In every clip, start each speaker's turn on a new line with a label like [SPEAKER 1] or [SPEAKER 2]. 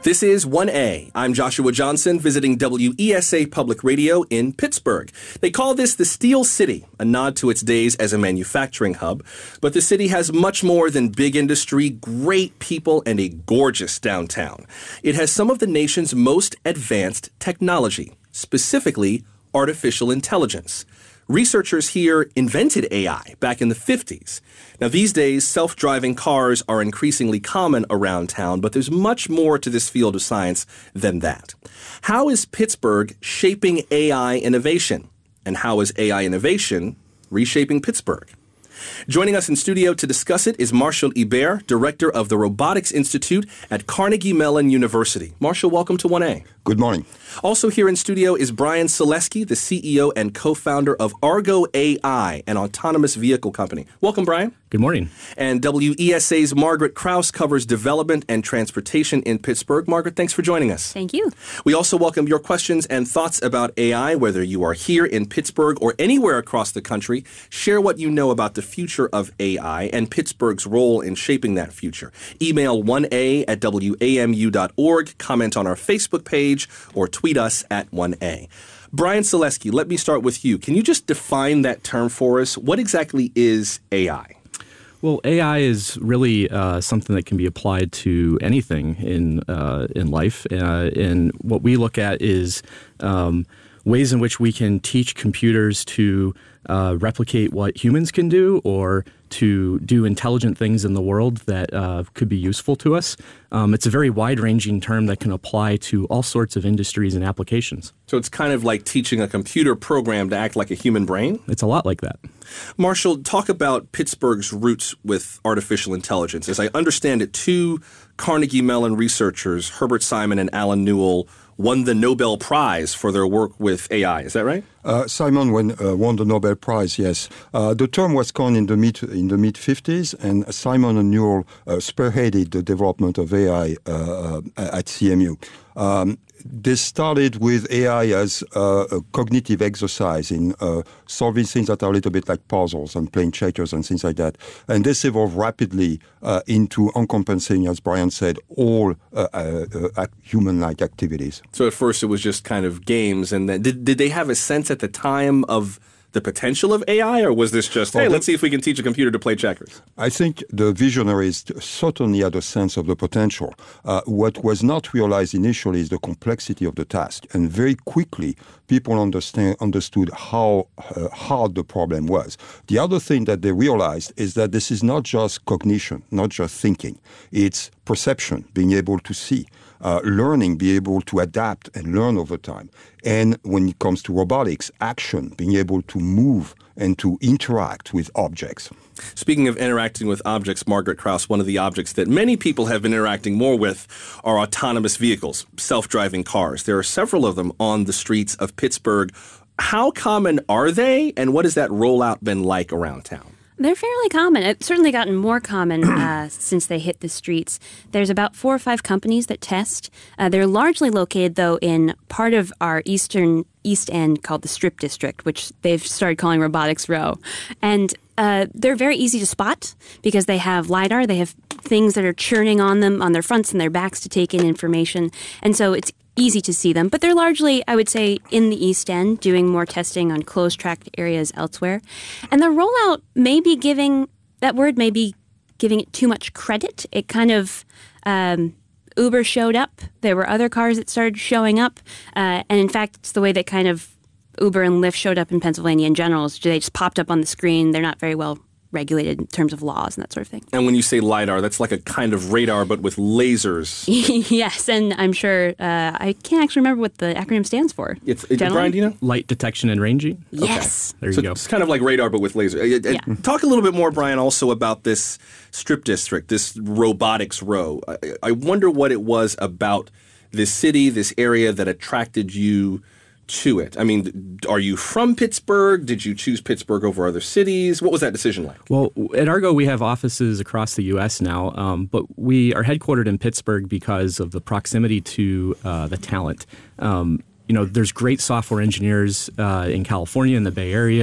[SPEAKER 1] This is 1A. I'm Joshua Johnson, visiting WESA Public Radio in Pittsburgh. They call this the Steel City, a nod to its days as a manufacturing hub. But the city has much more than big industry, great people, and a gorgeous downtown. It has some of the nation's most advanced technology, specifically artificial intelligence. Researchers here invented AI back in the 50s. Now, these days, self-driving cars are increasingly common around town, but there's much more to this field of science than that. How is Pittsburgh shaping AI innovation? And how is AI innovation reshaping Pittsburgh? Joining us in studio to discuss it is Marshall Ibert, director of the Robotics Institute at Carnegie Mellon University. Marshall, welcome to 1A.
[SPEAKER 2] Good morning.
[SPEAKER 1] Also here in studio is Brian Selesky, the CEO and co-founder of Argo AI, an autonomous vehicle company. Welcome, Brian.
[SPEAKER 3] Good morning.
[SPEAKER 1] And WESA's Margaret Kraus covers development and transportation in Pittsburgh. Margaret, thanks for joining us.
[SPEAKER 4] Thank you.
[SPEAKER 1] We also welcome your questions and thoughts about AI, whether you are here in Pittsburgh or anywhere across the country. Share what you know about the future of AI and Pittsburgh's role in shaping that future. Email 1a@wamu.org, comment on our Facebook page, or tweet us at 1A. Brian Selesky, let me start with you. Can you just define that term for us? What exactly is AI?
[SPEAKER 3] Well, AI is really something that can be applied to anything in life. And what we look at is ways in which we can teach computers to replicate what humans can do or to do intelligent things in the world that could be useful to us. It's a very wide-ranging term that can apply to all sorts of industries and applications.
[SPEAKER 1] So it's kind of like teaching a computer program to act like a human brain?
[SPEAKER 3] It's a lot like that.
[SPEAKER 1] Marshall, talk about Pittsburgh's roots with artificial intelligence. As I understand it, two Carnegie Mellon researchers, Herbert Simon and Alan Newell, won the Nobel Prize for their work with AI. Is that right?
[SPEAKER 2] Simon won the Nobel Prize, yes. The term was coined in the mid-50s, and Simon and Newell spearheaded the development of AI at CMU. They started with AI as a cognitive exercise in solving things that are a little bit like puzzles and playing checkers and things like that. And this evolved rapidly into encompassing, as Brian said, all human-like activities.
[SPEAKER 1] So at first it was just kind of games. And then, did they have a sense at the time of the potential of AI, or was this just, hey, let's see if we can teach a computer to play checkers?
[SPEAKER 2] I think the visionaries certainly had a sense of the potential. What was not realized initially is the complexity of the task. And very quickly, people understood how hard the problem was. The other thing that they realized is that this is not just cognition, not just thinking. It's perception, being able to see. Learning, be able to adapt and learn over time. And when it comes to robotics, action, being able to move and to interact with objects.
[SPEAKER 1] Speaking of interacting with objects, Margaret Kraus, one of the objects that many people have been interacting more with are autonomous vehicles, self-driving cars. There are several of them on the streets of Pittsburgh. How common are they, and what has that rollout been like around town?
[SPEAKER 4] They're fairly common. It's certainly gotten more common since they hit the streets. There's about 4 or 5 companies that test. They're largely located, though, in part of our East End called the Strip District, which they've started calling Robotics Row. And they're very easy to spot because they have LiDAR. They have things that are churning on them, on their fronts and their backs to take in information. And so it's easy to see them, but they're largely, I would say, in the East End, doing more testing on closed-track areas elsewhere. And the rollout may be giving it too much credit. It kind of, Uber showed up. There were other cars that started showing up. And in fact, it's the way that kind of Uber and Lyft showed up in Pennsylvania in general. They just popped up on the screen. They're not very well regulated in terms of laws and that sort of thing.
[SPEAKER 1] And when you say LiDAR, that's like a kind of radar, but with lasers.
[SPEAKER 4] Yes, and I'm sure, I can't actually remember what the acronym stands for.
[SPEAKER 1] Brian, do you know?
[SPEAKER 3] Light detection and ranging?
[SPEAKER 4] Yes.
[SPEAKER 3] Okay. There you go.
[SPEAKER 1] It's kind of like radar, but with laser.
[SPEAKER 4] Yeah.
[SPEAKER 1] Talk a little bit more, Brian, also about this Strip District, this Robotics Row. I wonder what it was about this city, this area that attracted you to it? I mean, are you from Pittsburgh? Did you choose Pittsburgh over other cities? What was that decision like?
[SPEAKER 3] Well, at Argo, we have offices across the U.S. now, but we are headquartered in Pittsburgh because of the proximity to the talent. There's great software engineers in California, in the Bay Area,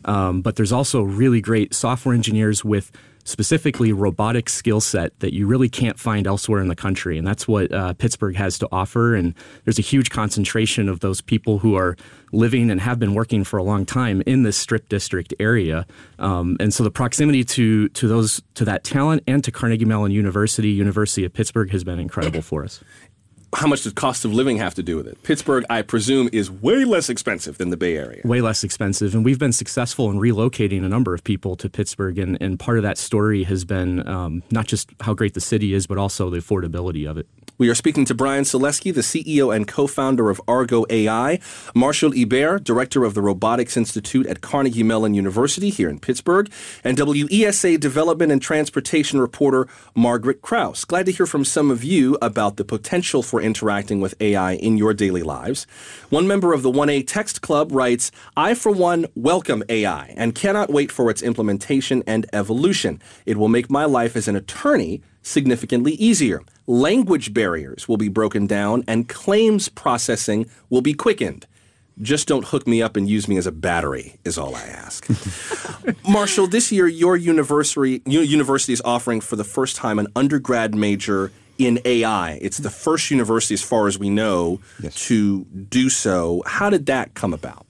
[SPEAKER 3] But there's also really great software engineers with specifically robotic skill set that you really can't find elsewhere in the country. And that's what Pittsburgh has to offer. And there's a huge concentration of those people who are living and have been working for a long time in this Strip District area. And so the proximity to that talent and to Carnegie Mellon University of Pittsburgh has been incredible for us.
[SPEAKER 1] How much does cost of living have to do with it? Pittsburgh, I presume, is way less expensive than the Bay Area.
[SPEAKER 3] Way less expensive. And we've been successful in relocating a number of people to Pittsburgh. And part of that story has been not just how great the city is, but also the affordability of it.
[SPEAKER 1] We are speaking to Brian Selesky, the CEO and co-founder of Argo AI, Marshall Ibert, director of the Robotics Institute at Carnegie Mellon University here in Pittsburgh, and WESA development and transportation reporter Margaret Kraus. Glad to hear from some of you about the potential for interacting with AI in your daily lives. One member of the 1A Text Club writes, I, for one, welcome AI and cannot wait for its implementation and evolution. It will make my life as an attorney significantly easier. Language barriers will be broken down and claims processing will be quickened. Just don't hook me up and use me as a battery is all I ask. Marshall, this year your university is offering for the first time an undergrad major in AI. It's the first university, as far as we know, to do so. How did that come about?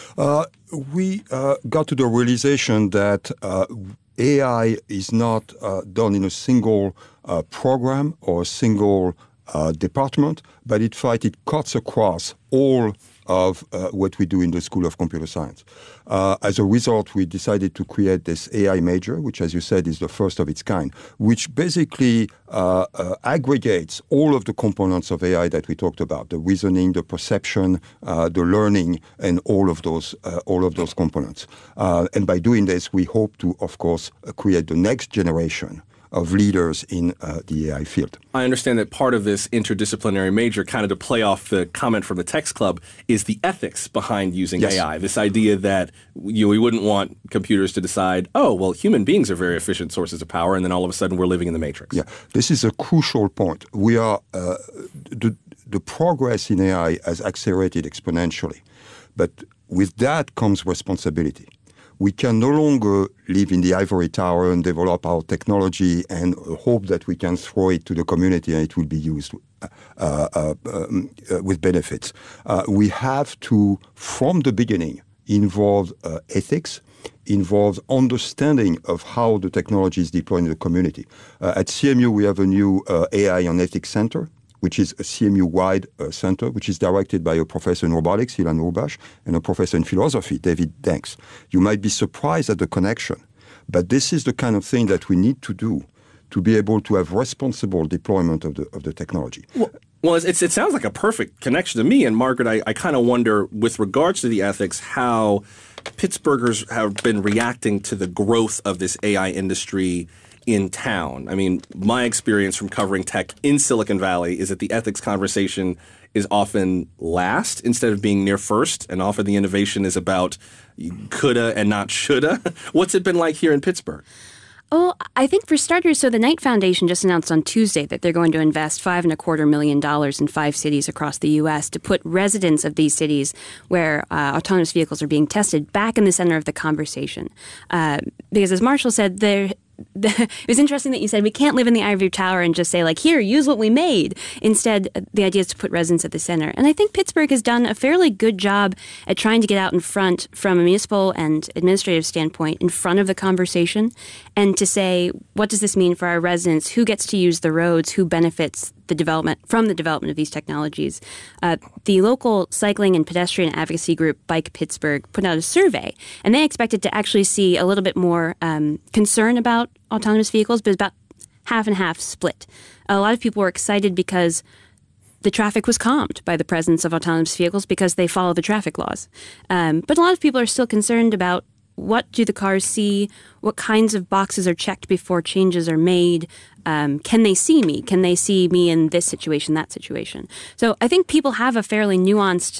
[SPEAKER 2] We got to the realization that AI is not done in a single program or a single department, but in fact it cuts across all of what we do in the School of Computer Science. As a result, we decided to create this AI major, which, as you said, is the first of its kind, which basically aggregates all of the components of AI that we talked about: the reasoning, the perception, the learning, and all of those components. And by doing this, we hope to, of course, create the next generation of leaders in the AI field.
[SPEAKER 1] I understand that part of this interdisciplinary major, kind of to play off the comment from the Text Club, is the ethics behind using AI. This idea that we wouldn't want computers to decide, oh, well, human beings are very efficient sources of power, and then all of a sudden we're living in the matrix.
[SPEAKER 2] Yeah, this is a crucial point. We are the progress in AI has accelerated exponentially, but with that comes responsibility. We can no longer live in the ivory tower and develop our technology and hope that we can throw it to the community and it will be used with benefits. We have to, from the beginning, involve ethics, involve understanding of how the technology is deployed in the community. At CMU, we have a new AI and Ethics Center, which is a CMU-wide center, which is directed by a professor in robotics, Ilan Urbash, and a professor in philosophy, David Denks. You might be surprised at the connection, but this is the kind of thing that we need to do to be able to have responsible deployment of the technology.
[SPEAKER 1] Well, it sounds like a perfect connection to me. And Margaret, I kind of wonder, with regards to the ethics, how Pittsburghers have been reacting to the growth of this AI industry in town. I mean, my experience from covering tech in Silicon Valley is that the ethics conversation is often last instead of being near first, and often the innovation is about coulda and not shoulda. What's it been like here in Pittsburgh?
[SPEAKER 4] Oh, I think for starters, so the Knight Foundation just announced on Tuesday that they're going to invest $5.25 million in 5 cities across the U.S. to put residents of these cities where autonomous vehicles are being tested back in the center of the conversation. Because as Marshall said, it was interesting that you said we can't live in the ivory tower and just say, like, here, use what we made. Instead, the idea is to put residents at the center. And I think Pittsburgh has done a fairly good job at trying to get out in front from a municipal and administrative standpoint in front of the conversation and to say, what does this mean for our residents? Who gets to use the roads? Who benefits from the development of these technologies? The local cycling and pedestrian advocacy group Bike Pittsburgh put out a survey, and they expected to actually see a little bit more concern about autonomous vehicles, but about half and half split. A lot of people were excited because the traffic was calmed by the presence of autonomous vehicles because they follow the traffic laws. But a lot of people are still concerned about what do the cars see, what kinds of boxes are checked before changes are made. Can they see me? Can they see me in this situation, that situation? So I think people have a fairly nuanced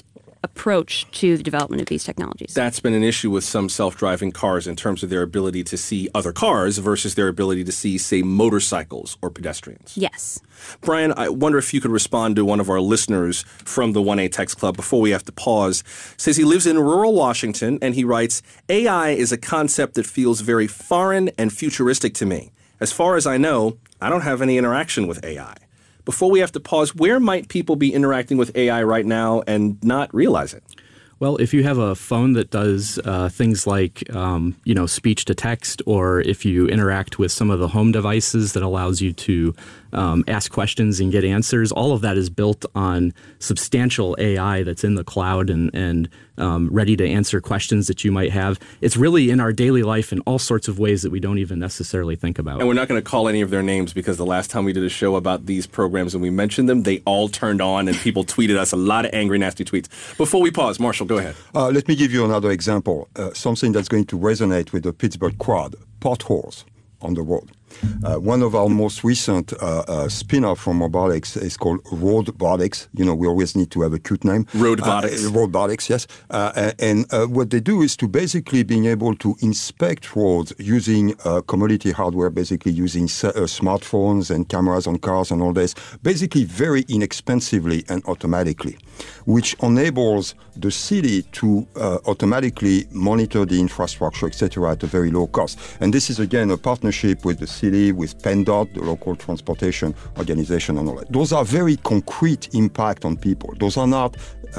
[SPEAKER 4] approach to the development of these technologies.
[SPEAKER 1] That's been an issue with some self-driving cars in terms of their ability to see other cars versus their ability to see, say, motorcycles or pedestrians.
[SPEAKER 4] Yes.
[SPEAKER 1] Brian, I wonder if you could respond to one of our listeners from the 1A Text Club before we have to pause. Says he lives in rural Washington, and he writes, AI is a concept that feels very foreign and futuristic to me. As far as I know, I don't have any interaction with AI. Before we have to pause, where might people be interacting with AI right now and not realize it?
[SPEAKER 3] Well, if you have a phone that does things like, speech to text, or if you interact with some of the home devices that allows you to ask questions and get answers, all of that is built on substantial AI that's in the cloud and ready to answer questions that you might have. It's really in our daily life in all sorts of ways that we don't even necessarily think about.
[SPEAKER 1] And we're not going to call any of their names because the last time we did a show about these programs and we mentioned them, they all turned on and people tweeted us a lot of angry, nasty tweets. Before we pause, Marshall, go ahead.
[SPEAKER 2] Let me give you another example, something that's going to resonate with the Pittsburgh crowd, potholes on the road. One of our most recent spin-off from robotics is called Roadbotics. You know, we always need to have a cute name.
[SPEAKER 1] Roadbotics.
[SPEAKER 2] Roadbotics, yes. And what they do is to basically being able to inspect roads using commodity hardware, basically using smartphones and cameras on cars and all this, basically very inexpensively and automatically, which enables the city to automatically monitor the infrastructure, etc., at a very low cost. And this is, again, a partnership with the city, with PennDOT, the local transportation organization, and all that. Those are very concrete impact on people. Those are not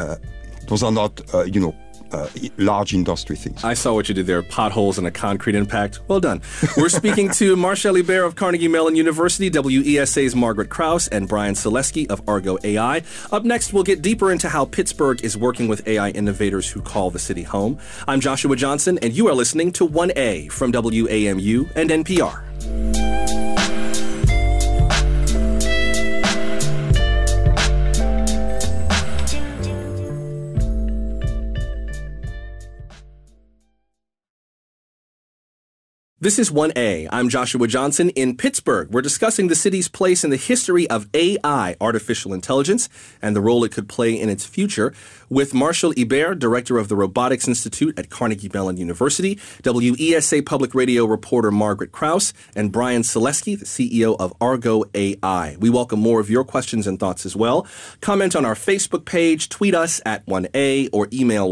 [SPEAKER 2] large industry things.
[SPEAKER 1] I saw what you did there, potholes and a concrete impact. Well done. We're speaking to Marshall Hebert of Carnegie Mellon University, WESA's Margaret Krause, and Brian Selesky of Argo AI. Up next, we'll get deeper into how Pittsburgh is working with AI innovators who call the city home. I'm Joshua Johnson, and you are listening to 1A from WAMU and NPR. This is 1A. I'm Joshua Johnson in Pittsburgh. We're discussing the city's place in the history of AI, artificial intelligence, and the role it could play in its future with Marshall Hebert, director of the Robotics Institute at Carnegie Mellon University, WESA Public Radio reporter Margaret Krause, and Brian Selesky, the CEO of Argo AI. We welcome more of your questions and thoughts as well. Comment on our Facebook page, tweet us at 1A, or email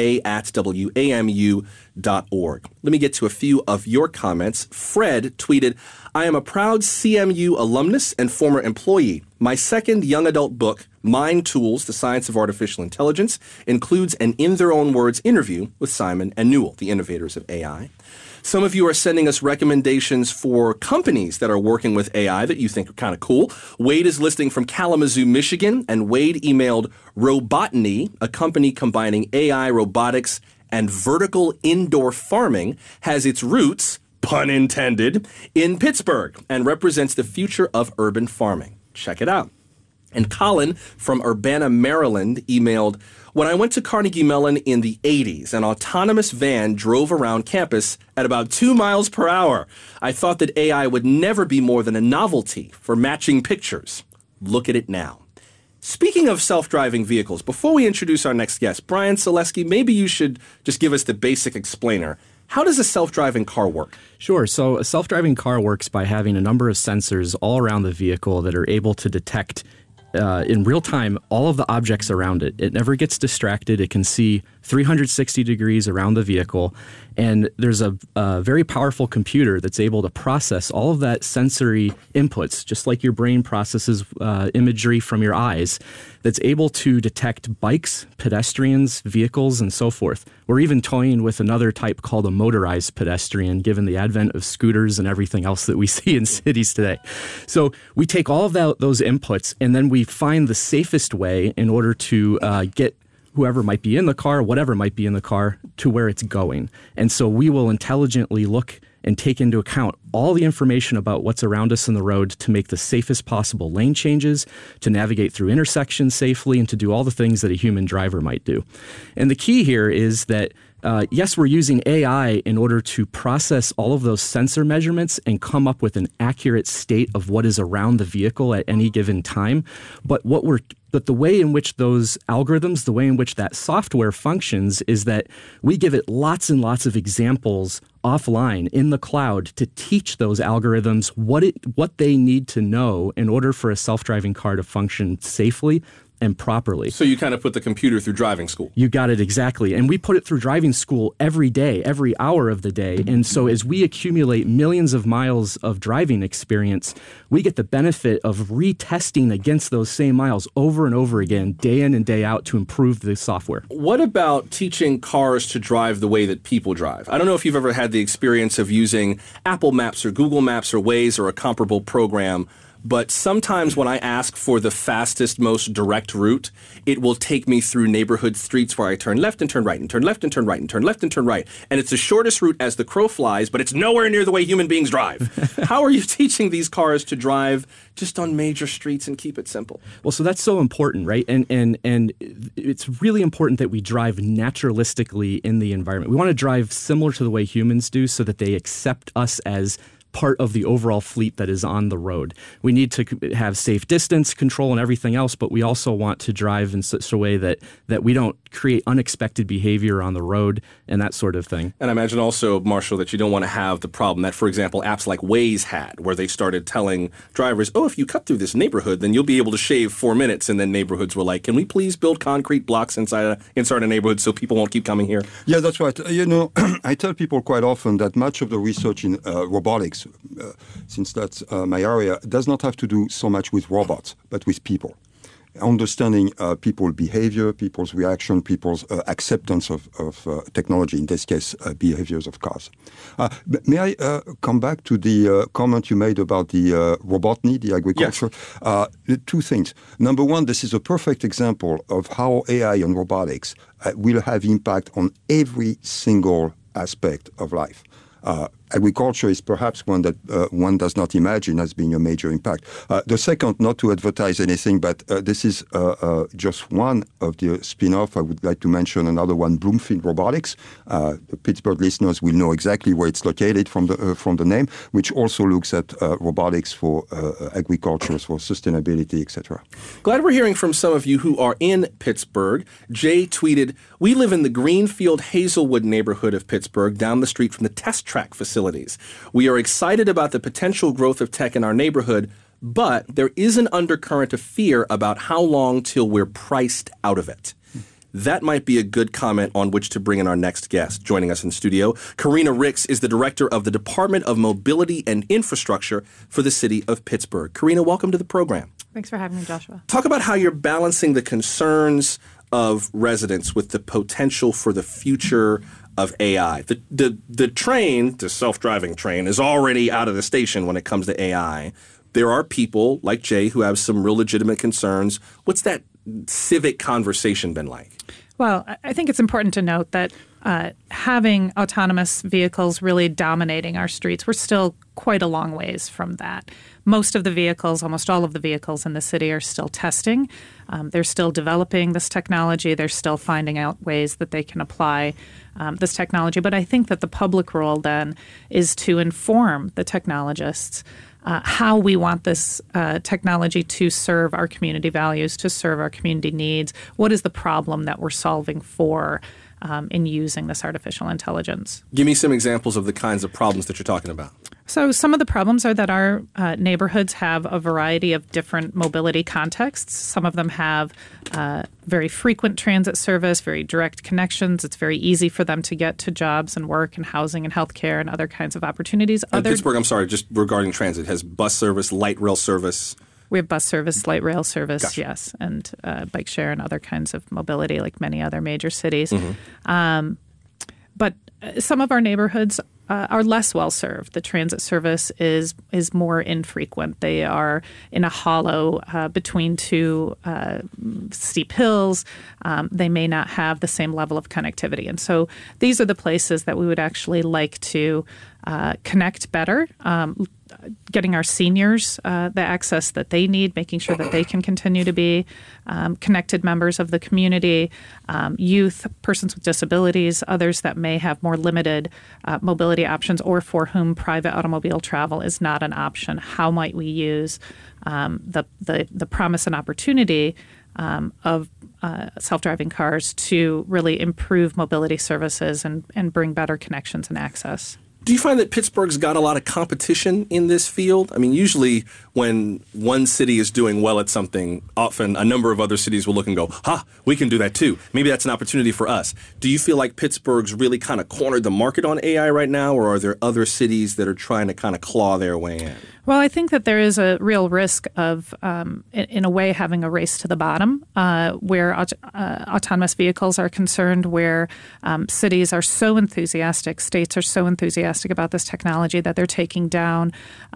[SPEAKER 1] 1A@WAMU.org. Let me get to a few of your comments. Fred tweeted, I am a proud CMU alumnus and former employee. My second young adult book, Mind Tools, The Science of Artificial Intelligence, includes an in their own words interview with Simon and Newell, the innovators of AI. Some of you are sending us recommendations for companies that are working with AI that you think are kind of cool. Wade is listing from Kalamazoo, Michigan, and Wade emailed Robotany, a company combining AI, robotics, and vertical indoor farming, has its roots, pun intended, in Pittsburgh and represents the future of urban farming. Check it out. And Colin from Urbana, Maryland emailed, when I went to Carnegie Mellon in the 80s, an autonomous van drove around campus at about 2 miles per hour. I thought that AI would never be more than a novelty for matching pictures. Look at it now. Speaking of self-driving vehicles, before we introduce our next guest, Brian Selesky, maybe you should just give us the basic explainer. How does a self-driving car work?
[SPEAKER 3] Sure. So a self-driving car works by having a number of sensors all around the vehicle that are able to detect in real time all of the objects around it. It never gets distracted. It can see 360 degrees around the vehicle. And there's a very powerful computer that's able to process all of that sensory inputs, just like your brain processes imagery from your eyes, that's able to detect bikes, pedestrians, vehicles, and so forth. We're even toying with another type called a motorized pedestrian, given the advent of scooters and everything else that we see in cities today. So we take all of those inputs, and then we find the safest way in order to get whoever might be in the car, whatever might be in the car, to where it's going. And so we will intelligently look and take into account all the information about what's around us in the road to make the safest possible lane changes, to navigate through intersections safely, and to do all the things that a human driver might do. And the key here is that yes, we're using AI in order to process all of those sensor measurements and come up with an accurate state of what is around the vehicle at any given time. But the way in which those algorithms, the way in which that software functions is that we give it lots and lots of examples offline in the cloud to teach those algorithms what they need to know in order for a self-driving car to function safely and properly.
[SPEAKER 1] So you kind of put the computer through driving school.
[SPEAKER 3] You got it exactly. And we put it through driving school every day, every hour of the day. And so as we accumulate millions of miles of driving experience, we get the benefit of retesting against those same miles over and over again, day in and day out, to improve the software.
[SPEAKER 1] What about teaching cars to drive the way that people drive? I don't know if you've ever had the experience of using Apple Maps or Google Maps or Waze or a comparable program, but sometimes when I ask for the fastest, most direct route, it will take me through neighborhood streets where I turn left and turn right and turn left and turn right and turn left and turn right. And it's the shortest route as the crow flies, but it's nowhere near the way human beings drive. How are you teaching these cars to drive just on major streets and keep it simple?
[SPEAKER 3] Well, so that's so important, right? And it's really important that we drive naturalistically in the environment. We want to drive similar to the way humans do so that they accept us as part of the overall fleet that is on the road. We need to have safe distance control and everything else, but we also want to drive in such a way that we don't create unexpected behavior on the road and that sort of thing.
[SPEAKER 1] And I imagine also, Marshall, that you don't want to have the problem that, for example, apps like Waze had, where they started telling drivers, oh, if you cut through this neighborhood, then you'll be able to shave 4 minutes. And then neighborhoods were like, can we please build concrete blocks inside a neighborhood so people won't keep coming here?
[SPEAKER 2] Yeah, that's right. I tell people quite often that much of the research in robotics, since that's my area, does not have to do so much with robots, but with people. Understanding people's behavior, people's reaction, people's acceptance of technology, in this case, behaviors of cars. May I come back to the comment you made about the robotny, the agriculture? Yes. Two things. Number one, this is a perfect example of how AI and robotics will have impact on every single aspect of life. Agriculture is perhaps one that one does not imagine as being a major impact. The second, not to advertise anything, but this is just one of the spin-off. I would like to mention another one, Bloomfield Robotics. The Pittsburgh listeners will know exactly where it's located from the name, which also looks at robotics for agriculture, for sustainability, etc.
[SPEAKER 1] Glad we're hearing from some of you who are in Pittsburgh. Jay tweeted, we live in the Greenfield Hazelwood neighborhood of Pittsburgh, down the street from the test track facilities. We are excited about the potential growth of tech in our neighborhood, but there is an undercurrent of fear about how long till we're priced out of it. That might be a good comment on which to bring in our next guest. Joining us in studio, Karina Ricks is the director of the Department of Mobility and Infrastructure for the city of Pittsburgh. Karina, welcome to the program.
[SPEAKER 5] Thanks for having me, Joshua.
[SPEAKER 1] Talk about how you're balancing the concerns of residents with the potential for the future of AI. The train, the self-driving train, is already out of the station when it comes to AI. There are people like Jay who have some real legitimate concerns. What's that civic conversation been like?
[SPEAKER 5] Well, I think it's important to note that having autonomous vehicles really dominating our streets, we're still quite a long ways from that. Most of the vehicles, almost all of the vehicles in the city are still testing. They're still developing this technology. They're still finding out ways that they can apply this technology. But I think that the public role then is to inform the technologists how we want this technology to serve our community values, to serve our community needs. What is the problem that we're solving for in using this artificial intelligence?
[SPEAKER 1] Give me some examples of the kinds of problems that you're talking about.
[SPEAKER 5] So some of the problems are that our neighborhoods have a variety of different mobility contexts. Some of them have very frequent transit service, very direct connections. It's very easy for them to get to jobs and work and housing and healthcare and other kinds of opportunities.
[SPEAKER 1] Pittsburgh, I'm sorry, just regarding transit, has bus service, light rail service.
[SPEAKER 5] We have bus service, light rail service,
[SPEAKER 1] Gotcha.
[SPEAKER 5] Yes, and bike share and other kinds of mobility like many other major cities.
[SPEAKER 1] Mm-hmm.
[SPEAKER 5] But some of our neighborhoods are less well served. The transit service is more infrequent. They are in a hollow between two steep hills. They may not have the same level of connectivity. And so these are the places that we would actually like to connect better, getting our seniors the access that they need, making sure that they can continue to be connected members of the community, youth, persons with disabilities, others that may have more limited mobility options or for whom private automobile travel is not an option. How might we use the promise and opportunity of self-driving cars to really improve mobility services and bring better connections and access?
[SPEAKER 1] Do you find that Pittsburgh's got a lot of competition in this field? I mean, usually when one city is doing well at something, often a number of other cities will look and go, we can do that too. Maybe that's an opportunity for us. Do you feel like Pittsburgh's really kind of cornered the market on AI right now, or are there other cities that are trying to kind of claw their way in?
[SPEAKER 5] Well, I think that there is a real risk of, in a way, having a race to the bottom where autonomous vehicles are concerned, where cities are so enthusiastic, states are so enthusiastic about this technology that they're taking down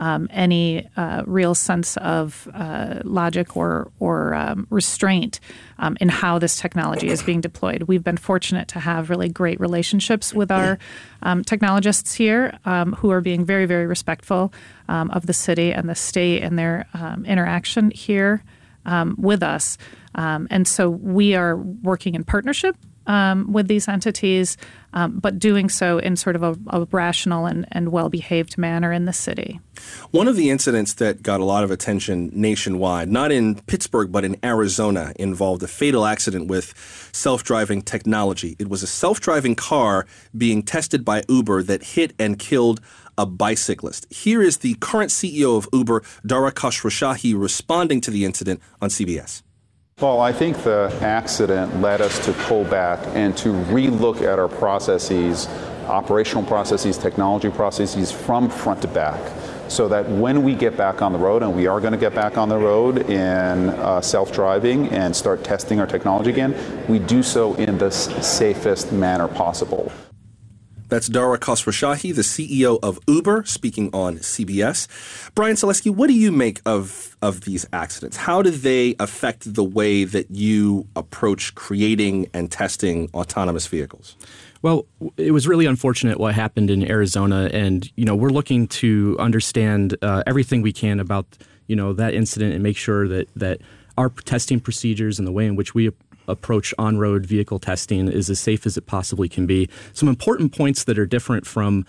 [SPEAKER 5] any real sense of logic or restraint in how this technology is being deployed. We've been fortunate to have really great relationships with our technologists here who are being very, very respectful of the city and the state and their interaction here with us. And so we are working in partnership with these entities, but doing so in sort of a rational and well-behaved manner in the city.
[SPEAKER 1] One of the incidents that got a lot of attention nationwide, not in Pittsburgh, but in Arizona, involved a fatal accident with self-driving technology. It was a self-driving car being tested by Uber that hit and killed a bicyclist. Here is the current CEO of Uber, Dara Khosrowshahi, responding to the incident on CBS.
[SPEAKER 6] Well, I think the accident led us to pull back and to relook at our processes, operational processes, technology processes from front to back, so that when we get back on the road, and we are going to get back on the road in self-driving and start testing our technology again, we do so in the safest manner possible.
[SPEAKER 1] That's Dara Khosrowshahi, the CEO of Uber, speaking on CBS. Brian Selesky, what do you make of these accidents? How do they affect the way that you approach creating and testing autonomous vehicles?
[SPEAKER 3] Well, it was really unfortunate what happened in Arizona, and we're looking to understand everything we can about that incident and make sure that our testing procedures and the way in which we approach on-road vehicle testing is as safe as it possibly can be. Some important points that are different from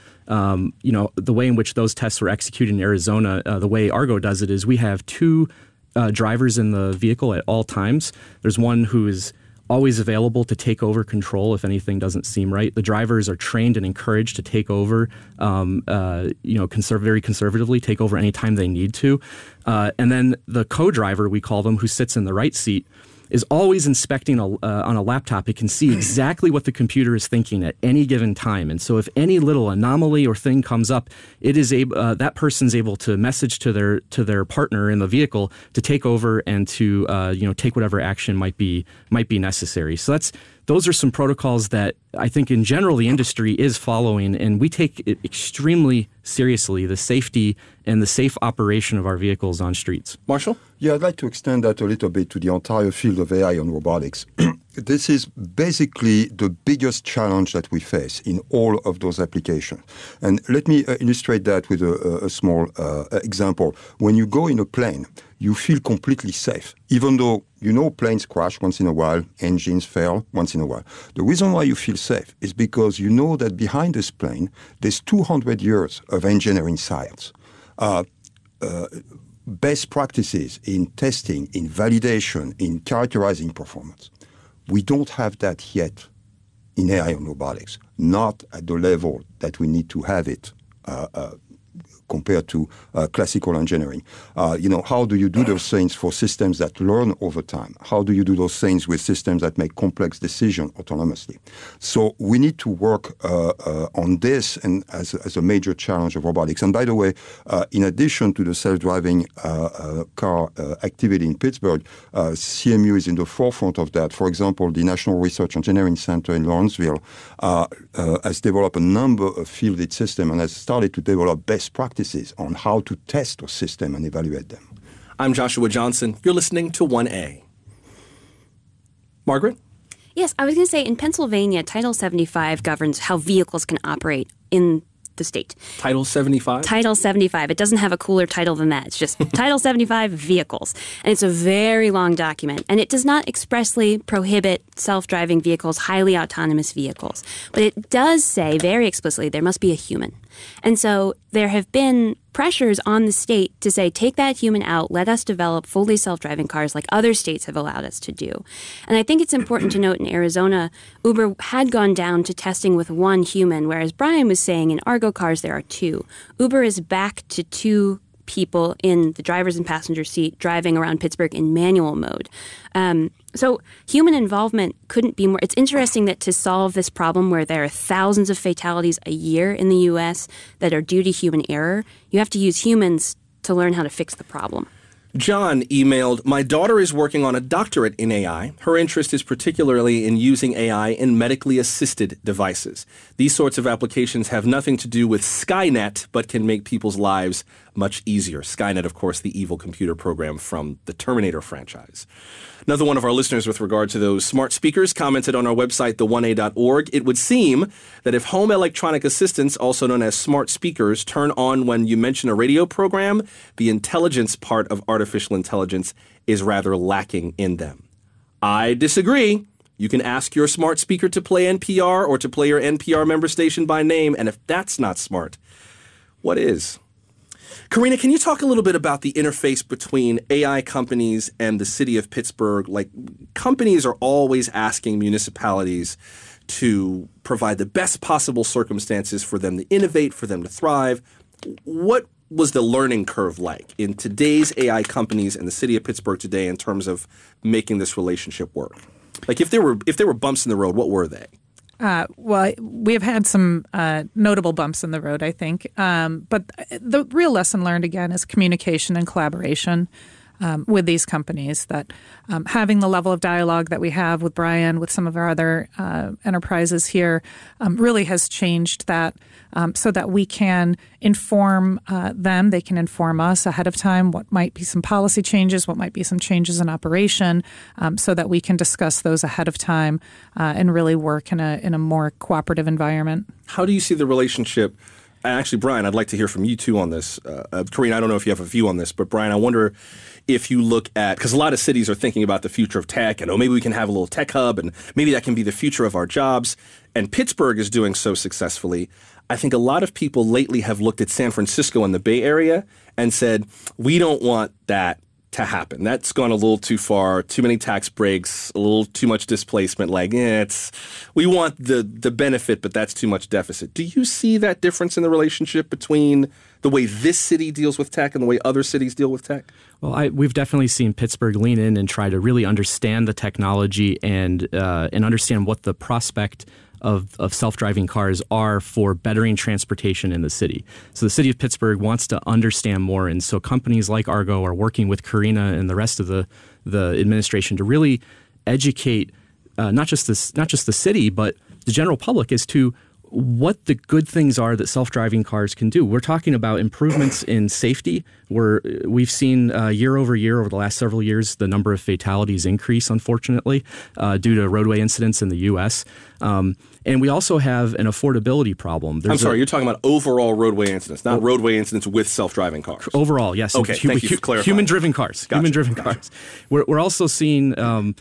[SPEAKER 3] the way in which those tests were executed in Arizona. The way Argo does it is we have two drivers in the vehicle at all times. There's one who is always available to take over control if anything doesn't seem right. The drivers are trained and encouraged to take over, very conservatively, take over anytime they need to. And then the co-driver, we call them, who sits in the right seat, is always inspecting on a laptop. It can see exactly what the computer is thinking at any given time. And so if any little anomaly or thing comes up, it is that person's able to message to their partner in the vehicle to take over and to take whatever action might be necessary. So those are some protocols that I think in general the industry is following, and we take it extremely seriously, the safety and the safe operation of our vehicles on streets.
[SPEAKER 1] Marshall?
[SPEAKER 2] Yeah, I'd like to extend that a little bit to the entire field of AI and robotics. This is basically the biggest challenge that we face in all of those applications. And let me illustrate that with a small example. When you go in a plane, you feel completely safe, even though planes crash once in a while, engines fail once in a while. The reason why you feel safe is because you know that behind this plane, there's 200 years of engineering science. Best practices in testing, in validation, in characterizing performance. We don't have that yet in AI and robotics, not at the level that we need to have it compared to classical engineering. How do you do those things for systems that learn over time? How do you do those things with systems that make complex decisions autonomously? So we need to work on this and as a major challenge of robotics. And by the way, in addition to the self-driving car activity in Pittsburgh, CMU is in the forefront of that. For example, the National Research Engineering Center in Lawrenceville has developed a number of fielded systems and has started to develop best practices on how to test those systems and evaluate them.
[SPEAKER 1] I'm Joshua Johnson. You're listening to 1A. Margaret?
[SPEAKER 4] Yes, I was going to say in Pennsylvania, Title 75 governs how vehicles can operate in the state.
[SPEAKER 1] Title 75?
[SPEAKER 4] Title 75. It doesn't have a cooler title than that. It's just Title 75 vehicles. And it's a very long document. And it does not expressly prohibit self-driving vehicles, highly autonomous vehicles. But it does say very explicitly there must be a human. And so there have been pressures on the state to say, take that human out, let us develop fully self-driving cars like other states have allowed us to do. And I think it's important to note in Arizona, Uber had gone down to testing with one human, whereas Brian was saying in Argo cars there are two. Uber is back to two people in the driver's and passenger seat driving around Pittsburgh in manual mode. So human involvement couldn't be more. It's interesting that to solve this problem where there are thousands of fatalities a year in the U.S. that are due to human error, you have to use humans to learn how to fix the problem.
[SPEAKER 1] John emailed, my daughter is working on a doctorate in AI. Her interest is particularly in using AI in medically assisted devices. These sorts of applications have nothing to do with Skynet, but can make people's lives much easier. Skynet, of course, the evil computer program from the Terminator franchise. Another one of our listeners with regard to those smart speakers commented on our website, the1a.org. It would seem that if home electronic assistants, also known as smart speakers, turn on when you mention a radio program, the intelligence part of artificial intelligence is rather lacking in them. I disagree. You can ask your smart speaker to play NPR or to play your NPR member station by name, and if that's not smart, what is? Karina, can you talk a little bit about the interface between AI companies and the city of Pittsburgh? Like, companies are always asking municipalities to provide the best possible circumstances for them to innovate, for them to thrive. What was the learning curve like in today's AI companies and the city of Pittsburgh today in terms of making this relationship work? Like, if there were bumps in the road, what were they?
[SPEAKER 5] Well, we have had some notable bumps in the road, I think. But the real lesson learned, again, is communication and collaboration with these companies, that having the level of dialogue that we have with Brian, with some of our other enterprises here, really has changed that, so that we can inform them. They can inform us ahead of time what might be some policy changes, what might be some changes in operation, so that we can discuss those ahead of time and really work in a more cooperative environment.
[SPEAKER 1] How do you see the relationship? And actually, Brian, I'd like to hear from you too on this. Karina, I don't know if you have a view on this, but Brian, I wonder if you look at, because a lot of cities are thinking about the future of tech, and maybe we can have a little tech hub, and maybe that can be the future of our jobs. And Pittsburgh is doing so successfully. I think a lot of people lately have looked at San Francisco and the Bay Area and said, we don't want that to happen. That's gone a little too far, too many tax breaks, a little too much displacement. Like, we want the benefit, but that's too much deficit. Do you see that difference in the relationship between the way this city deals with tech and the way other cities deal with tech?
[SPEAKER 3] Well, we've definitely seen Pittsburgh lean in and try to really understand the technology and understand what the prospect of self-driving cars are for bettering transportation in the city. So the city of Pittsburgh wants to understand more, and so companies like Argo are working with Karina and the rest of the administration to really educate not just the city, but the general public as to what the good things are that self-driving cars can do. We're talking about improvements in safety. We've seen year over year over the last several years the number of fatalities increase, unfortunately, due to roadway incidents in the U.S. And we also have an affordability problem.
[SPEAKER 1] I'm sorry, you're talking about overall roadway incidents, not roadway incidents with self-driving cars.
[SPEAKER 3] Overall, yes.
[SPEAKER 1] Okay, thank you for clarifying.
[SPEAKER 3] Human-driven cars.
[SPEAKER 1] Gotcha.
[SPEAKER 3] Human-driven cars. We're also seeing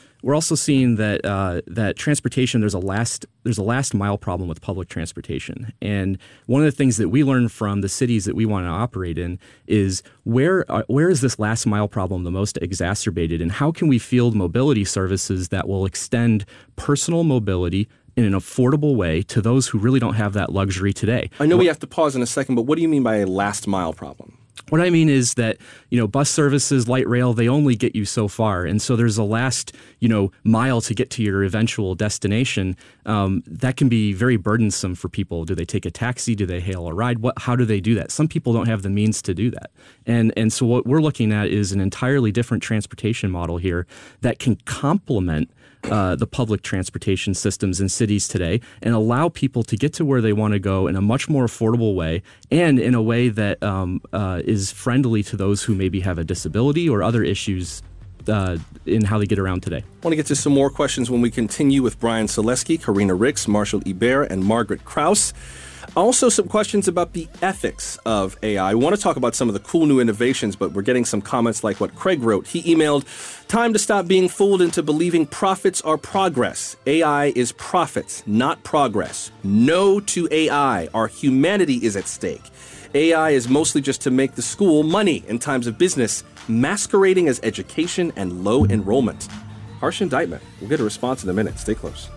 [SPEAKER 3] that transportation. There's a last mile problem with public transportation, and one of the things that we learn from the cities that we want to operate in is where is this last mile problem the most exacerbated, and how can we field mobility services that will extend personal mobility in an affordable way to those who really don't have that luxury today.
[SPEAKER 1] I know we have to pause in a second, but what do you mean by a last mile problem?
[SPEAKER 3] What I mean is that, bus services, light rail, they only get you so far. And so there's a last, mile to get to your eventual destination. That can be very burdensome for people. Do they take a taxi? Do they hail a ride? How do they do that? Some people don't have the means to do that. And so what we're looking at is an entirely different transportation model here that can complement the public transportation systems in cities today and allow people to get to where they want to go in a much more affordable way and in a way that is friendly to those who maybe have a disability or other issues in how they get around today.
[SPEAKER 1] I want to get to some more questions when we continue with Brian Selesky, Karina Ricks, Marshall Hebert, and Margaret Kraus. Also, some questions about the ethics of AI. We want to talk about some of the cool new innovations, but we're getting some comments like what Craig wrote. He emailed, "Time to stop being fooled into believing profits are progress. AI is profits, not progress. No to AI. Our humanity is at stake. AI is mostly just to make the school money in times of business, masquerading as education and low enrollment." Harsh indictment. We'll get a response in a minute. Stay close.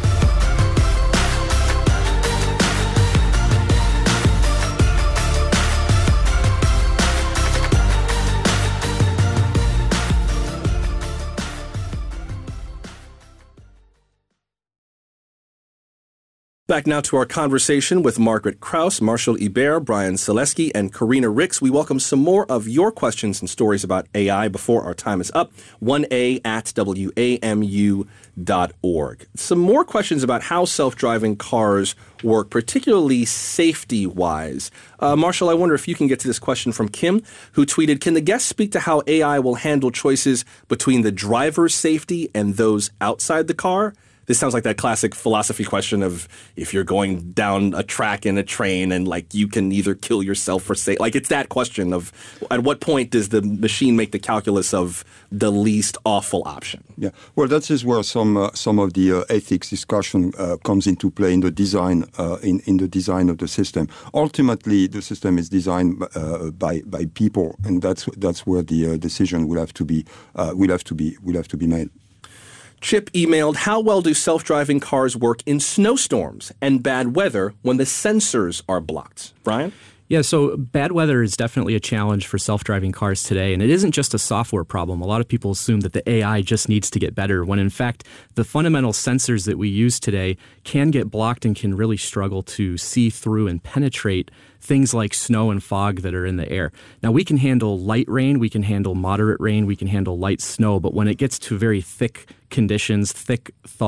[SPEAKER 1] Back now to our conversation with Margaret Krauss, Marshall Ibert, Brian Selesky, and Karina Ricks. We welcome some more of your questions and stories about AI before our time is up. 1a@wamu.org. Some more questions about how self-driving cars work, particularly safety-wise. Marshall, I wonder if you can get to this question from Kim, who tweeted, "Can the guest speak to how AI will handle choices between the driver's safety and those outside the car?" This sounds like that classic philosophy question of if you're going down a track in a train and like you can either kill yourself or say, like it's that question of at what point does the machine make the calculus of the least awful option?
[SPEAKER 2] Yeah, well, that is where some of the ethics discussion comes into play in the design in the design of the system. Ultimately, the system is designed by people, and that's where the decision will have to be made.
[SPEAKER 1] Chip emailed, "How well do self-driving cars work in snowstorms and bad weather when the sensors are blocked?" Brian?
[SPEAKER 3] Yeah, so bad weather is definitely a challenge for self-driving cars today, and it isn't just a software problem. A lot of people assume that the AI just needs to get better, when in fact the fundamental sensors that we use today can get blocked and can really struggle to see through and penetrate things like snow and fog that are in the air. Now, we can handle light rain, we can handle moderate rain, we can handle light snow, but when it gets to very thick conditions, thick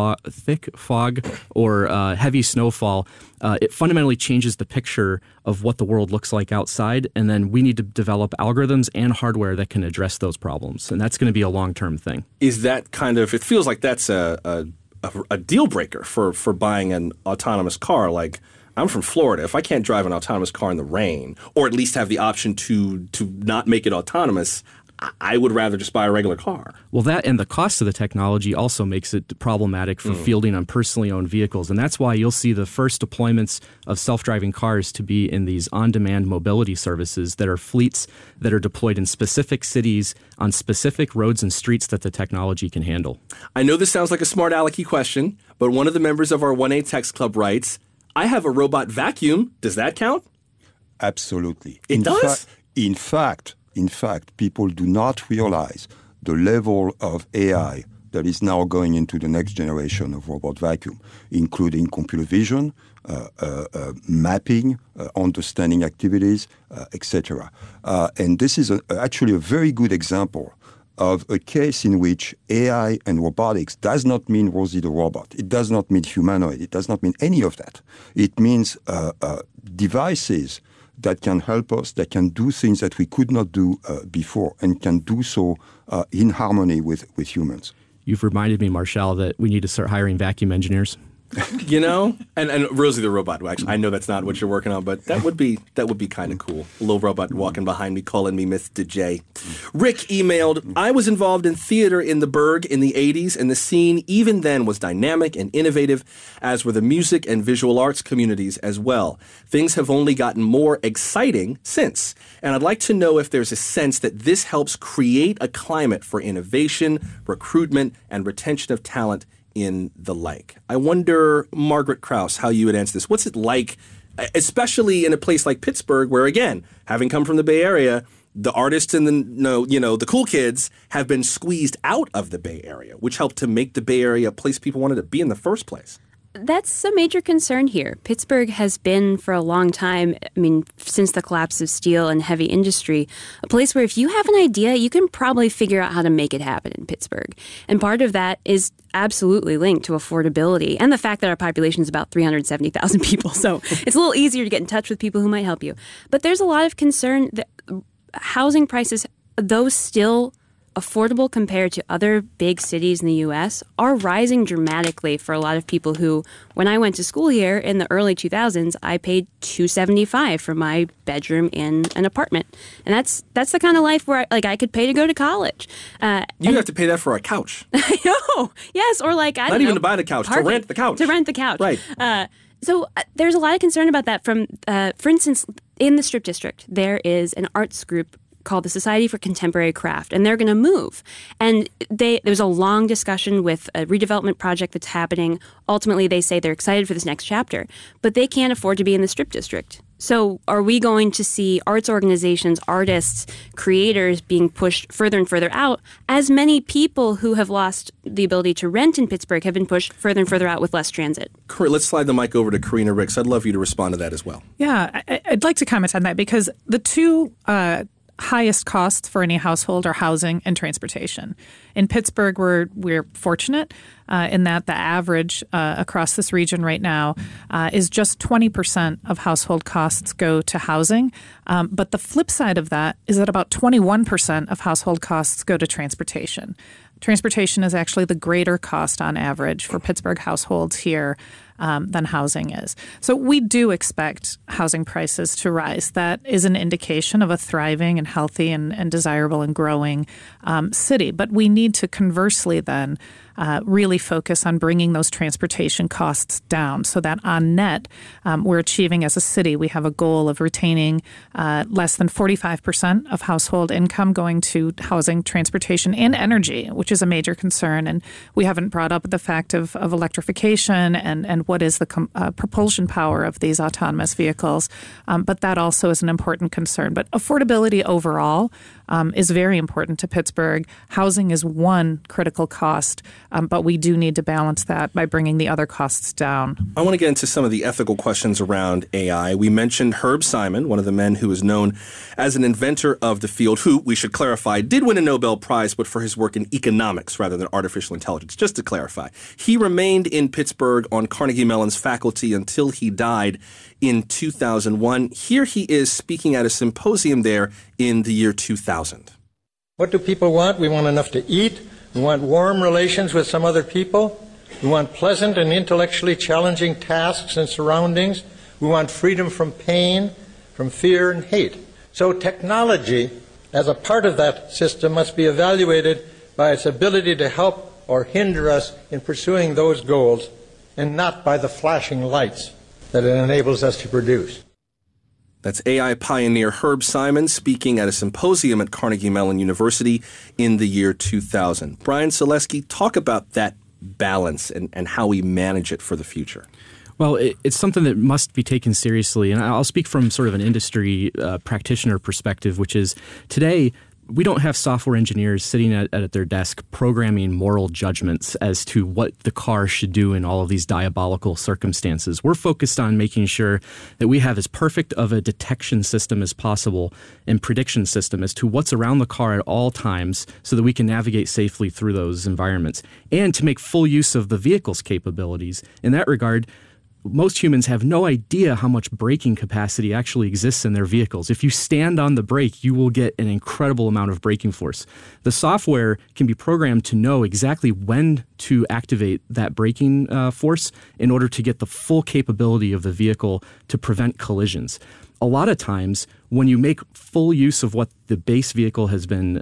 [SPEAKER 3] fog or heavy snowfall, it fundamentally changes the picture of what the world looks like outside, and then we need to develop algorithms and hardware that can address those problems, and that's going to be a long-term thing.
[SPEAKER 1] Is that kind of, it feels like that's a deal breaker for buying an autonomous car. Like, I'm from Florida. If I can't drive an autonomous car in the rain, or at least have the option to not make it autonomous, I would rather just buy a regular car.
[SPEAKER 3] Well, that and the cost of the technology also makes it problematic for fielding on personally owned vehicles. And that's why you'll see the first deployments of self-driving cars to be in these on-demand mobility services that are fleets that are deployed in specific cities on specific roads and streets that the technology can handle.
[SPEAKER 1] I know this sounds like a smart alecky question, but one of the members of our 1A Text Club writes, "I have a robot vacuum. Does that count?"
[SPEAKER 2] Absolutely.
[SPEAKER 1] It does?
[SPEAKER 2] In fact, people do not realize the level of AI that is now going into the next generation of robot vacuum, including computer vision, mapping, understanding activities, etc. And this is actually a very good example of a case in which AI and robotics does not mean Rosie the robot. It does not mean humanoid. It does not mean any of that. It means devices that can help us, that can do things that we could not do before, and can do so in harmony with humans.
[SPEAKER 3] You've reminded me, Marshall, that we need to start hiring vacuum engineers.
[SPEAKER 1] You know, and Rosie the robot. Actually, I know that's not what you're working on, but that would be kind of cool. A little robot walking behind me, calling me Mr. J. Rick emailed, "I was involved in theater in the Berg in the 80s, and the scene even then was dynamic and innovative, as were the music and visual arts communities as well. Things have only gotten more exciting since, and I'd like to know if there's a sense that this helps create a climate for innovation, recruitment, and retention of talent in the like." I wonder, Margaret Krauss, how you would answer this. What's it like, especially in a place like Pittsburgh, where, again, having come from the Bay Area, the artists and the cool kids have been squeezed out of the Bay Area, which helped to make the Bay Area a place people wanted to be in the first place?
[SPEAKER 4] That's a major concern here. Pittsburgh has been for a long time, since the collapse of steel and heavy industry, a place where if you have an idea, you can probably figure out how to make it happen in Pittsburgh. And part of that is absolutely linked to affordability and the fact that our population is about 370,000 people. So it's a little easier to get in touch with people who might help you. But there's a lot of concern that housing prices, though still affordable compared to other big cities in the U.S. are rising dramatically for a lot of people who, when I went to school here in the early 2000s, I paid $275 for my bedroom in an apartment. And that's the kind of life where I could pay to go to college.
[SPEAKER 1] You have to pay that for a couch.
[SPEAKER 4] I know. Yes, or I don't know.
[SPEAKER 1] Not even to buy the couch,
[SPEAKER 4] parking.
[SPEAKER 1] to rent the couch.
[SPEAKER 4] To rent the couch.
[SPEAKER 1] Right.
[SPEAKER 4] So there's a lot of concern about that from, for instance, in the Strip District, there is an arts group called the Society for Contemporary Craft, and they're going to move. And there was a long discussion with a redevelopment project that's happening. Ultimately, they say they're excited for this next chapter, but they can't afford to be in the Strip District. So are we going to see arts organizations, artists, creators being pushed further and further out, as many people who have lost the ability to rent in Pittsburgh have been pushed further and further out with less transit?
[SPEAKER 1] Let's slide the mic over to Karina Ricks. I'd love you to respond to that as well.
[SPEAKER 5] Yeah, I'd like to comment on that because the two highest costs for any household are housing and transportation. In Pittsburgh, we're fortunate in that the average across this region right now is just 20% of household costs go to housing. But the flip side of that is that about 21% of household costs go to transportation. Transportation is actually the greater cost on average for Pittsburgh households here than housing is. So we do expect housing prices to rise. That is an indication of a thriving and healthy and desirable and growing city. But we need to conversely then really focus on bringing those transportation costs down so that on net, we're achieving as a city, we have a goal of retaining less than 45% of household income going to housing, transportation, and energy, which is a major concern. And we haven't brought up the fact of electrification and what is the propulsion power of these autonomous vehicles. But that also is an important concern. But affordability overall is very important to Pittsburgh. Housing is one critical cost, but we do need to balance that by bringing the other costs down.
[SPEAKER 1] I want to get into some of the ethical questions around AI. We mentioned Herb Simon, one of the men who is known as an inventor of the field, who, we should clarify, did win a Nobel Prize, but for his work in economics rather than artificial intelligence, just to clarify. He remained in Pittsburgh on Carnegie Mellon's faculty until he died in 2001. Here he is speaking at a symposium there in the year 2000.
[SPEAKER 7] What do people want? We want enough to eat. We want warm relations with some other people. We want pleasant and intellectually challenging tasks and surroundings. We want freedom from pain, from fear and hate. So technology, as a part of that system, must be evaluated by its ability to help or hinder us in pursuing those goals, and not by the flashing lights that it enables us to produce.
[SPEAKER 1] That's AI pioneer Herb Simon speaking at a symposium at Carnegie Mellon University in the year 2000. Brian Selesky, talk about that balance and how we manage it for the future.
[SPEAKER 3] Well, it's something that must be taken seriously. And I'll speak from sort of an industry practitioner perspective, which is today, we don't have software engineers sitting at their desk programming moral judgments as to what the car should do in all of these diabolical circumstances. We're focused on making sure that we have as perfect of a detection system as possible and prediction system as to what's around the car at all times so that we can navigate safely through those environments and to make full use of the vehicle's capabilities. In that regard, most humans have no idea how much braking capacity actually exists in their vehicles. If you stand on the brake, you will get an incredible amount of braking force. The software can be programmed to know exactly when to activate that braking force in order to get the full capability of the vehicle to prevent collisions. A lot of times, when you make full use of what the base vehicle has been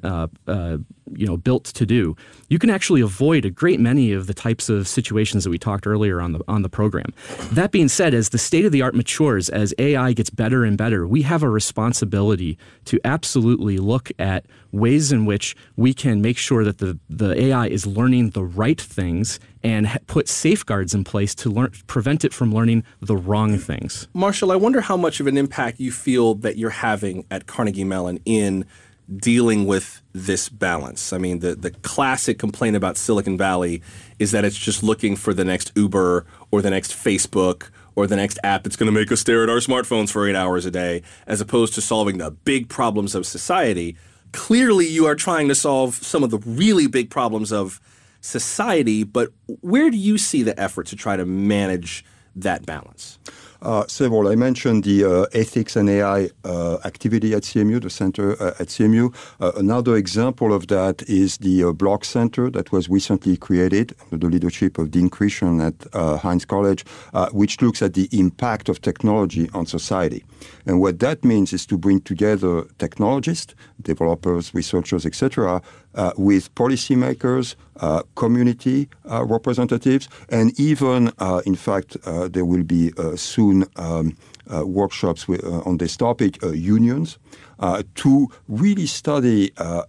[SPEAKER 3] built to do, you can actually avoid a great many of the types of situations that we talked earlier on the program. That being said, as the state-of-the-art matures, as AI gets better and better, we have a responsibility to absolutely look at ways in which we can make sure that the AI is learning the right things and put safeguards in place to prevent it from learning the wrong things.
[SPEAKER 1] Marshall, I wonder how much of an impact you feel that you're having at Carnegie Mellon in dealing with this balance. I mean, the classic complaint about Silicon Valley is that it's just looking for the next Uber or the next Facebook or the next app that's going to make us stare at our smartphones for 8 hours a day, as opposed to solving the big problems of society. Clearly, you are trying to solve some of the really big problems of society, but where do you see the effort to try to manage that balance?
[SPEAKER 2] Several. I mentioned the ethics and AI activity at CMU, the center at CMU. Another example of that is the Block Center that was recently created under the leadership of Dean Christian at Heinz College, which looks at the impact of technology on society. And what that means is to bring together technologists, developers, researchers, etc., with policymakers, community representatives, and even, in fact, there will be soon workshops on this topic, unions, to really study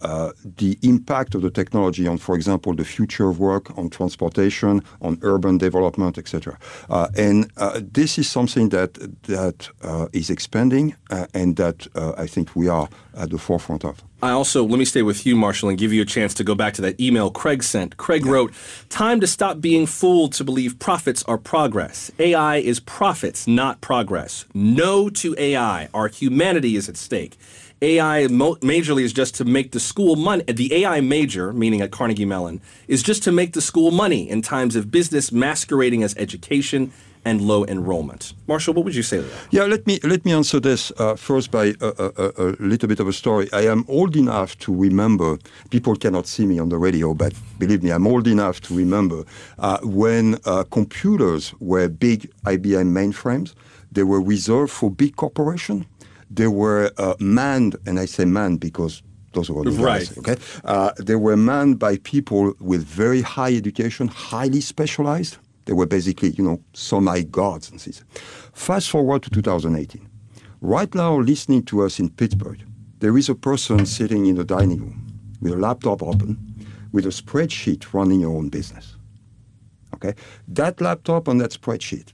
[SPEAKER 2] the impact of the technology on, for example, the future of work, on transportation, on urban development, etc. And this is something that is expanding and that I think we are at the forefront of.
[SPEAKER 1] Let me stay with you, Marshall, and give you a chance to go back to that email Craig sent. Craig wrote, "Time to stop being fooled to believe profits are progress. AI is profits, not progress. No to AI. Our humanity is at stake. AI majorly is just to make the school money. The AI major, meaning at Carnegie Mellon, is just to make the school money in times of business masquerading as education and low enrollment." Marshall, what would you say to that?
[SPEAKER 2] Yeah, let me answer this first by a little bit of a story. I am old enough to remember, people cannot see me on the radio, but believe me, I'm old enough to remember when computers were big IBM mainframes. They were reserved for big corporations. They were manned, and I say manned because those were the guys, okay? They were manned by people with very high education, highly specialized. They were basically, semi-gods and things. Fast forward to 2018. Right now, listening to us in Pittsburgh, there is a person sitting in the dining room with a laptop open, with a spreadsheet running your own business. Okay? That laptop and that spreadsheet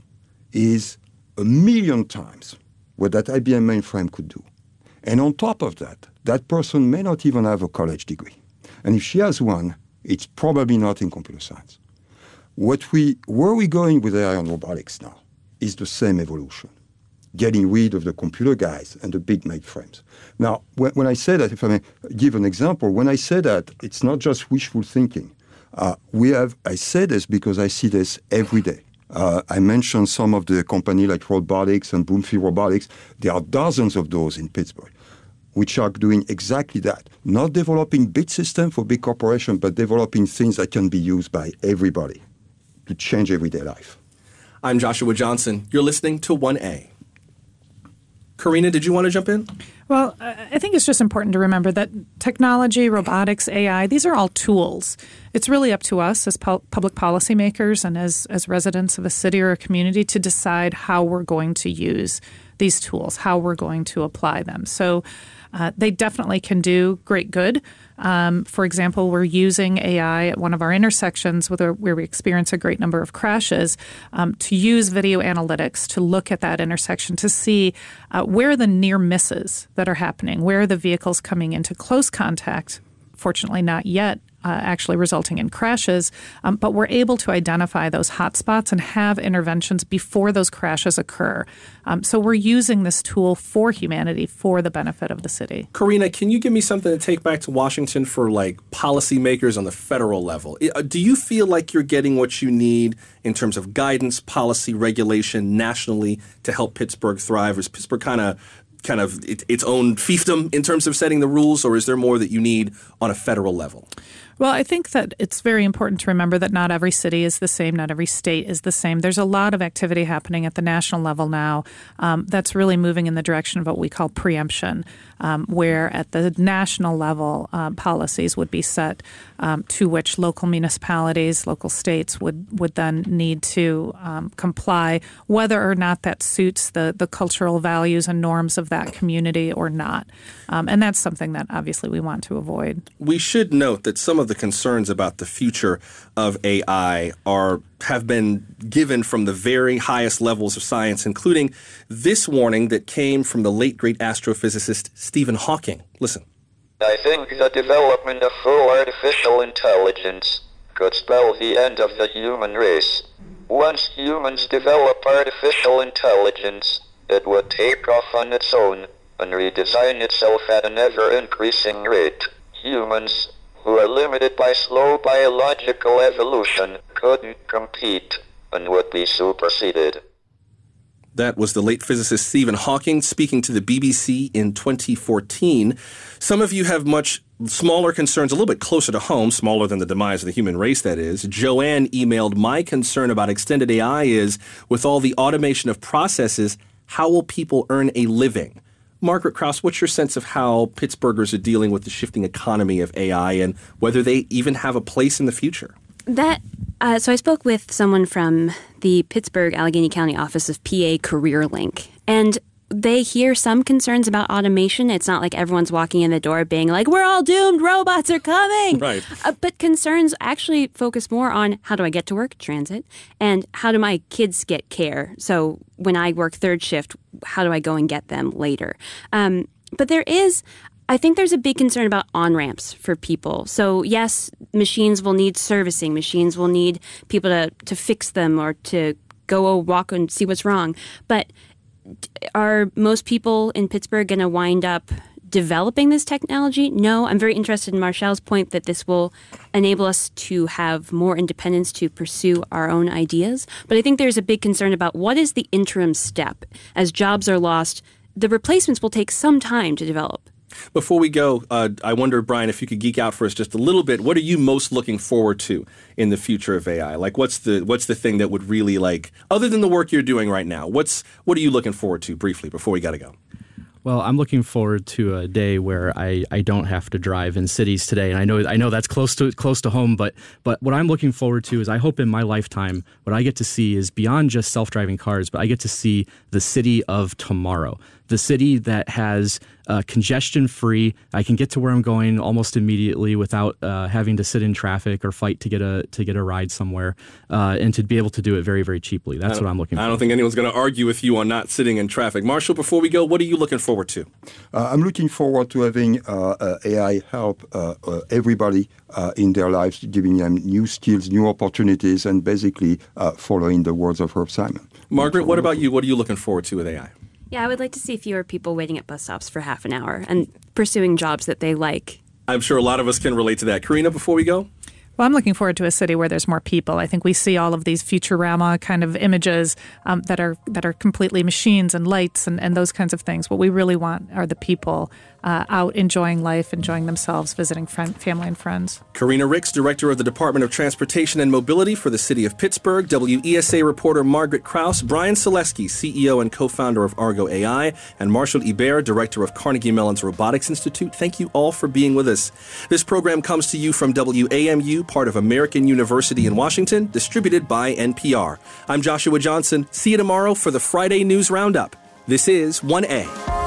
[SPEAKER 2] is 1,000,000 times what that IBM mainframe could do. And on top of that, that person may not even have a college degree. And if she has one, it's probably not in computer science. Where we going with AI and robotics now is the same evolution, getting rid of the computer guys and the big mainframes. Now, when I say that, if I may give an example, when I say that, it's not just wishful thinking. I say this because I see this every day. I mentioned some of the company like Robotics and Broomfield Robotics. There are dozens of those in Pittsburgh, which are doing exactly that. Not developing big systems for big corporations, but developing things that can be used by everybody to change everyday life.
[SPEAKER 1] I'm Joshua Johnson. You're listening to 1A. Karina, did you want to jump in?
[SPEAKER 5] Well, I think it's just important to remember that technology, robotics, AI, these are all tools. It's really up to us as public policymakers and as residents of a city or a community to decide how we're going to use these tools, how we're going to apply them. So they definitely can do great good. For example, we're using AI at one of our intersections where we experience a great number of crashes to use video analytics to look at that intersection to see where are the near misses that are happening, where are the vehicles coming into close contact, fortunately not yet, actually resulting in crashes, but we're able to identify those hotspots and have interventions before those crashes occur. So we're using this tool for humanity, for the benefit of the city.
[SPEAKER 1] Karina, can you give me something to take back to Washington for policymakers on the federal level? Do you feel like you're getting what you need in terms of guidance, policy, regulation nationally to help Pittsburgh thrive? Or is Pittsburgh kind of its own fiefdom in terms of setting the rules, or is there more that you need on a federal level?
[SPEAKER 5] Well, I think that it's very important to remember that not every city is the same, not every state is the same. There's a lot of activity happening at the national level now that's really moving in the direction of what we call preemption, where at the national level policies would be set to which local municipalities, local states would then need to comply, whether or not that suits the cultural values and norms of that community or not. And that's something that obviously we want to avoid.
[SPEAKER 1] We should note that some of the concerns about the future of AI have been given from the very highest levels of science, including this warning that came from the late great astrophysicist Stephen Hawking. Listen.
[SPEAKER 8] I think the development of full artificial intelligence could spell the end of the human race. Once humans develop artificial intelligence, it would take off on its own and redesign itself at an ever-increasing rate. Humans, who are limited by slow biological evolution, couldn't compete and would be superseded.
[SPEAKER 1] That was the late physicist Stephen Hawking speaking to the BBC in 2014. Some of you have much smaller concerns, a little bit closer to home, smaller than the demise of the human race, that is. Joanne emailed, my concern about extended AI is, with all the automation of processes, how will people earn a living? Margaret Krause, what's your sense of how Pittsburghers are dealing with the shifting economy of AI and whether they even have a place in the future?
[SPEAKER 4] So I spoke with someone from the Pittsburgh Allegheny County office of PA CareerLink, and they hear some concerns about automation. It's not like everyone's walking in the door being like, we're all doomed, robots are coming.
[SPEAKER 1] Right.
[SPEAKER 4] But concerns actually focus more on how do I get to work, transit, and how do my kids get care? So when I work third shift, how do I go and get them later? But I think there's a big concern about on-ramps for people. So yes, machines will need servicing. Machines will need people to fix them or to go a walk and see what's wrong. But are most people in Pittsburgh going to wind up developing this technology? No. I'm very interested in Marshall's point that this will enable us to have more independence to pursue our own ideas. But I think there's a big concern about what is the interim step. As jobs are lost, the replacements will take some time to develop.
[SPEAKER 1] Before we go, I wonder, Brian, if you could geek out for us just a little bit. What are you most looking forward to in the future of AI? Like, what's the thing that would really, like, other than the work you're doing right now, what are you looking forward to briefly before we got to go?
[SPEAKER 3] Well, I'm looking forward to a day where I don't have to drive in cities today, and I know that's close to home. But what I'm looking forward to is I hope in my lifetime what I get to see is beyond just self-driving cars, but I get to see the city of tomorrow, the city that has congestion-free. I can get to where I'm going almost immediately without having to sit in traffic or fight to get a ride somewhere, and to be able to do it very, very cheaply. That's what I'm looking for.
[SPEAKER 1] I don't think anyone's going to argue with you on not sitting in traffic. Marshall, before we go, what are you looking forward to?
[SPEAKER 2] I'm looking forward to having AI help everybody in their lives, giving them new skills, new opportunities, and basically following the words of Herb Simon.
[SPEAKER 1] Margaret, what about you? What are you looking forward to with AI?
[SPEAKER 4] Yeah, I would like to see fewer people waiting at bus stops for half an hour and pursuing jobs that they like.
[SPEAKER 1] I'm sure a lot of us can relate to that. Karina, before we go?
[SPEAKER 5] Well, I'm looking forward to a city where there's more people. I think we see all of these Futurama kind of images that are completely machines and lights and those kinds of things. What we really want are the people out enjoying life, enjoying themselves, visiting family and friends.
[SPEAKER 1] Karina Ricks, Director of the Department of Transportation and Mobility for the City of Pittsburgh, WESA reporter Margaret Krause, Brian Selesky, CEO and co-founder of Argo AI, and Marshall Ibert, Director of Carnegie Mellon's Robotics Institute. Thank you all for being with us. This program comes to you from WAMU, part of American University in Washington, distributed by NPR. I'm Joshua Johnson. See you tomorrow for the Friday News Roundup. This is 1A.